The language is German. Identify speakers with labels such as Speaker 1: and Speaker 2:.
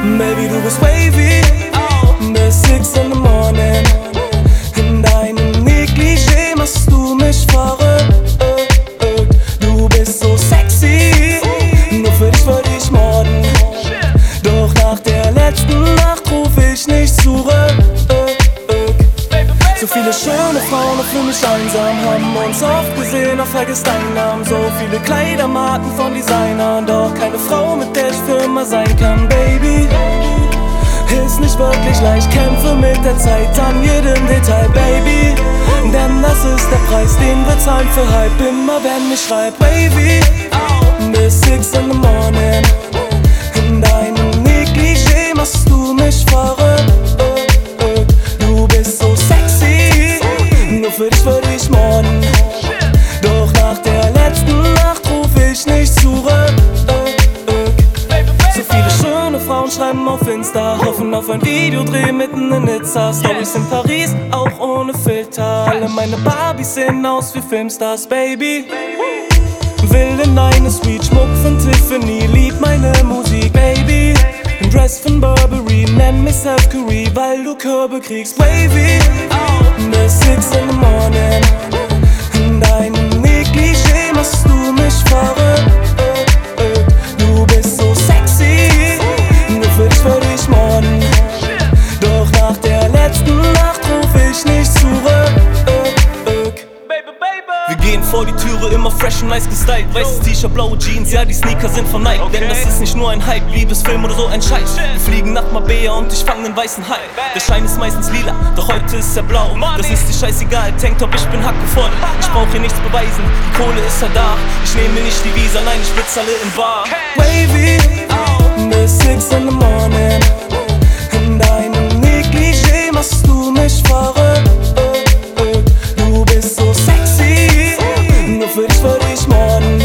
Speaker 1: Baby, du bist wavy, bis 6 in the morning. In deinem Negligé machst du mich verrückt. Du bist so sexy, nur für dich würde ich morden. Doch nach der letzten Nacht ruf ich nicht zurück. So viele schöne Frauen, doch für mich einsam. Haben uns oft gesehen, doch vergisst deinen Namen. So viele Kleidermarken von Designern, doch keine Frau, mit der ich für immer sein kann, Baby. Ist nicht wirklich leicht, kämpfe mit der Zeit an jedem Detail, Baby. Denn das ist der Preis, den wir zahlen für Hype. Immer wenn ich schreib, Baby, bis 6 in the morning. In deinem Negligé machst du mich verrückt. Du bist so sexy, nur für dich würde ich morden. Doch nach der letzten Nacht ruf ich nicht zurück. So viele schöne Frauen schreiben auf Insta, hoffen auf ein Videodreh mitten in Nizza. Stories in Paris, auch ohne Filter. Alle meine Barbies sehen aus wie Filmstars, Baby. Will in eine Suite, Schmuck von Tiffany, lieb meine Musik, Baby. Ein Dress von Burberry, nenn mich Steph Curry, weil du Körbe kriegst, Baby. Bis 6 in the morning. In deinem Negligé machst du mich verrückt. Du bist so sexy, nur für dich würde ich morden. Doch nach der letzten Nacht ruf ich nicht zurück. Wir gehen vor die Türe, immer fresh und nice gestylt. Weißes T-Shirt, blaue Jeans, ja die Sneaker sind von Nike. Denn das ist nicht nur ein Hype, Liebesfilm oder so ein Scheiß. Wir fliegen nach Marbella und ich fang den weißen Hai. Der Schein ist meistens lila, doch heute ist er blau. Das ist dir scheißegal, Tanktop, ich bin hackevoll. Ich brauch hier nichts beweisen, die Kohle ist ja da. Ich nehme nicht die Visa, nein, ich bezahle im Bar. Wavy, bis 6 in the morning. In deinem Negligé machst du mich verrückt. Du bist so sexy, nur für dich würde ich morden.